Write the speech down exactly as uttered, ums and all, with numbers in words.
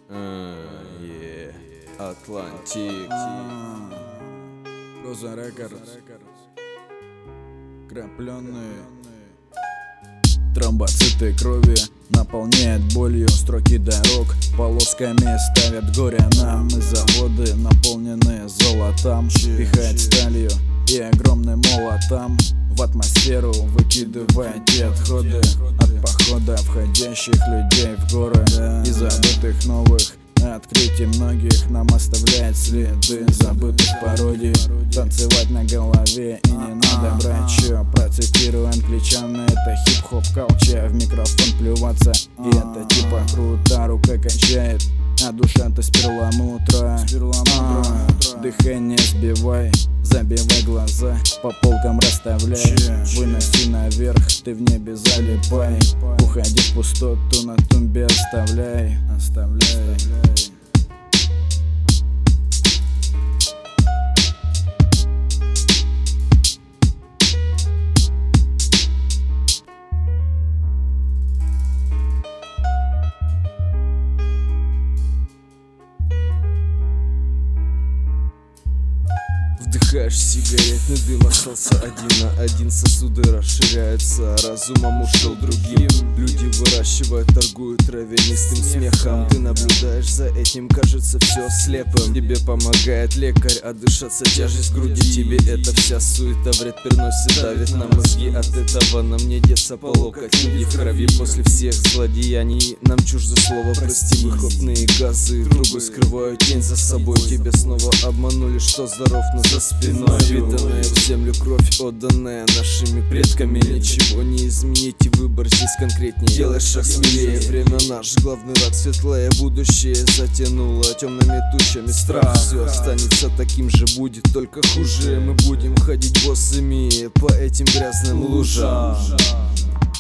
Атлантик. Роза Рекордс. Крапленные тромбоциты крови наполняет болью строки дорог. Полосками ставят горе нам, и заводы наполнены золотом. Пихает сталью и огромным молотом в атмосферу, выкидывая те отходы от похода входящих людей в горы и забытых новых открытий многих. Нам оставляет следы забытых пародий. Танцевать на голове и не надо брать чё. Процитирую англичан, это хип-хоп калча. В микрофон плюваться, и это типа круто. Рука качает, а душа-то с перламутра. а, Дыхание сбивай, забивай глаза, по полкам расставляй. Выноси наверх, ты в небе залипай. Уходи в пустоту, на тумбе оставляй. Оставляй. Вдыхаешь сигаретный дым, остался один на один. Сосуды расширяются, разумом ушел другим. Люди выращивают, торгуют травянистым смехом. Ты наблюдаешь за этим, кажется все слепым. Тебе помогает лекарь, отдышаться тяжесть в груди. Тебе эта вся суета вред приносит, давит на мозги. От этого нам не деться по локоть. Люди в крови после всех злодеяний. Нам чуждо слово прости. Выхлопные газы, трубы скрывают тень за собой. Тебя снова обманули, что здоров, но за спиной впитанная в землю кровь, отданная нашими предками. Ничего не изменить, и выбор здесь конкретнее. Делай шаг смелее, время наш главный враг. Светлое будущее затянуло темными тучами. Страх, все останется таким же, будет только хуже. Мы будем ходить босыми по этим грязным лужам.